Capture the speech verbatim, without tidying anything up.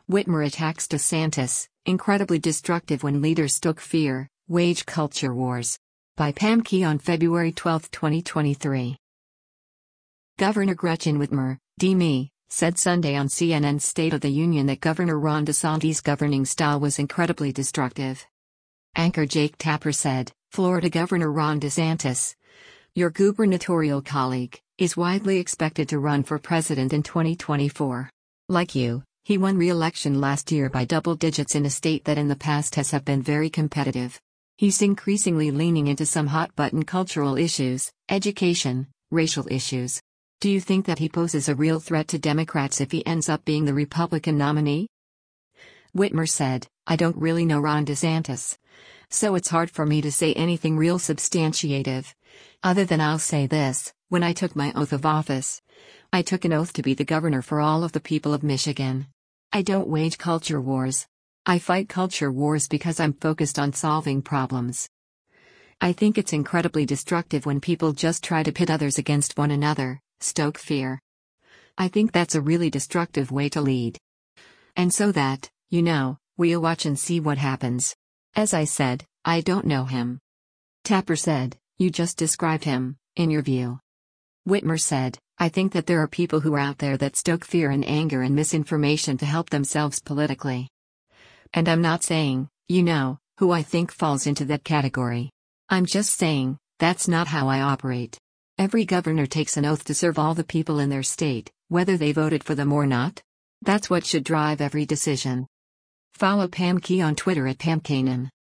Whitmer attacks DeSantis, incredibly destructive when leaders stoke fear, wage culture wars. By Pam Key on February twelfth, twenty twenty-three. Governor Gretchen Whitmer, D M E, said Sunday on C N N's State of the Union that Governor Ron DeSantis' governing style was incredibly destructive. Anchor Jake Tapper said, Florida Governor Ron DeSantis, your gubernatorial colleague, is widely expected to run for president in twenty twenty-four. Like you, he won re-election last year by double digits in a state that in the past has have been very competitive. He's increasingly leaning into some hot-button cultural issues, education, racial issues. Do you think that he poses a real threat to Democrats if he ends up being the Republican nominee? Whitmer said, I don't really know Ron DeSantis, so it's hard for me to say anything real substantiative. Other than I'll say this, when I took my oath of office, I took an oath to be the governor for all of the people of Michigan. I don't wage culture wars. I fight culture wars because I'm focused on solving problems. I think it's incredibly destructive when people just try to pit others against one another, stoke fear. I think that's a really destructive way to lead. And so that, you know, we'll watch and see what happens. As I said, I don't know him. Tapper said, you just described him, in your view. Whitmer said, I think that there are people who are out there that stoke fear and anger and misinformation to help themselves politically. And I'm not saying, you know, who I think falls into that category. I'm just saying, that's not how I operate. Every governor takes an oath to serve all the people in their state, whether they voted for them or not. That's what should drive every decision. Follow Pam Key on Twitter at Pam Kanan.